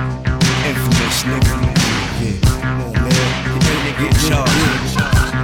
Infamous nigga. Yeah, come on, man. Get ready to get charged.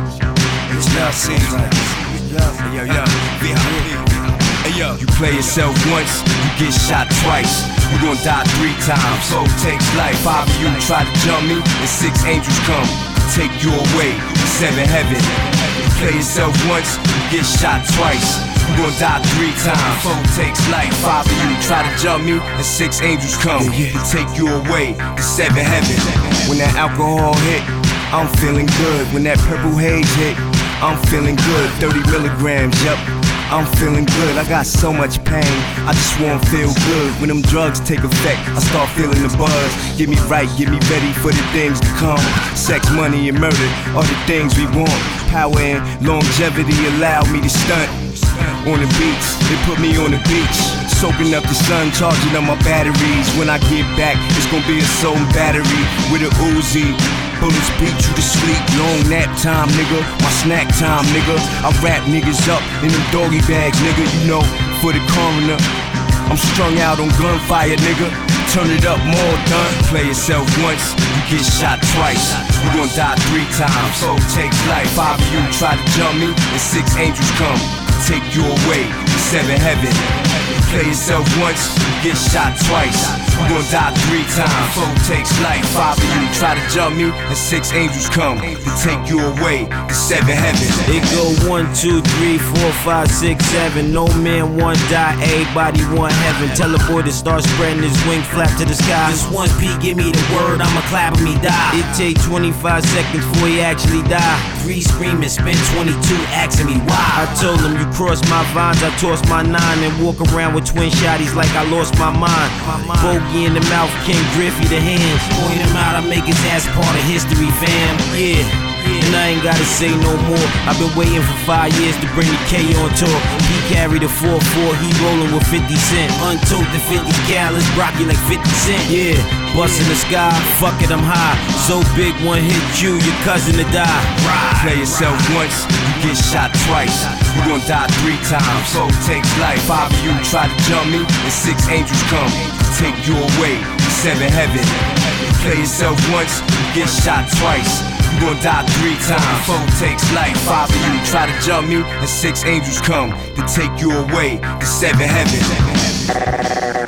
It's now seems like hey, yo, VIP. Hey, yo, you play yourself once, you get shot twice. You gon' die 3 times, so takes life. 5 of you try to jump me, and 6 angels come take you away to 7 heaven. You play yourself once, you get shot twice. You gon' die 3 times, so takes life. 5 of you try to jump me, and 6 angels come to take you away to 7 heaven. When that alcohol hit, I'm feeling good. When that purple haze hit, I'm feeling good. 30 milligrams, yup, I'm feeling good. I got so much pain, I just wanna feel good. When them drugs take effect, I start feeling the buzz. Get me right, get me ready for the things to come. Sex, money, and murder are the things we want. Power and longevity allow me to stunt on the beach. They put me on the beach, soaking up the sun, charging up my batteries. When I get back, it's gonna be a soul battery with a Uzi. Bullets beat you to sleep, long nap time, nigga. My snack time, nigga. I wrap niggas up in them doggy bags, nigga. You know, for the coroner, I'm strung out on gunfire, nigga. Turn it up, more done. Play yourself once, you get shot twice. You gon' die 3 times, so takes life. 5 of you try to jump me, and 6 angels come take you away to 7 heaven. Play yourself once, you get shot twice. You gon' die 3 times, so takes life. 5 of you try to jump me, and 6 angels come to take you away to 7 heaven. It go 1, 2, 3, 4, 5, 6, 7. No man want die, everybody want heaven. Tell a boy to start spreading his wing flap to the sky. Just once P give me the word, I'ma clap him, he die. It take 25 seconds before he actually die. 3 screaming, spend 22 asking me why. I told him you cross my vines, I toss my 9 and walk around with twin shotties like I lost my mind. Bogey in the mouth, King Griffey the hands. Point him out, I make his ass part of history, fam. Yeah. And I ain't gotta say no more. I've been waiting for 5 years to bring the K on tour. He carried a 4-4, he rollin' with 50 Cent. Untold the 50 cal, it's Rocky like 50 Cent. Yeah, bust in the sky, fuck it, I'm high. So big, one hit you, your cousin to die. Ride. Play yourself once, you get shot twice. You gon' die 3 times, so takes life. 5 of you try to jump me, and 6 angels come take you away to 7 heaven. Play yourself once, you get shot twice. You gon' die 3 times, 4 takes life. 5 of you try to jump me, and 6 angels come to take you away to 7 heaven.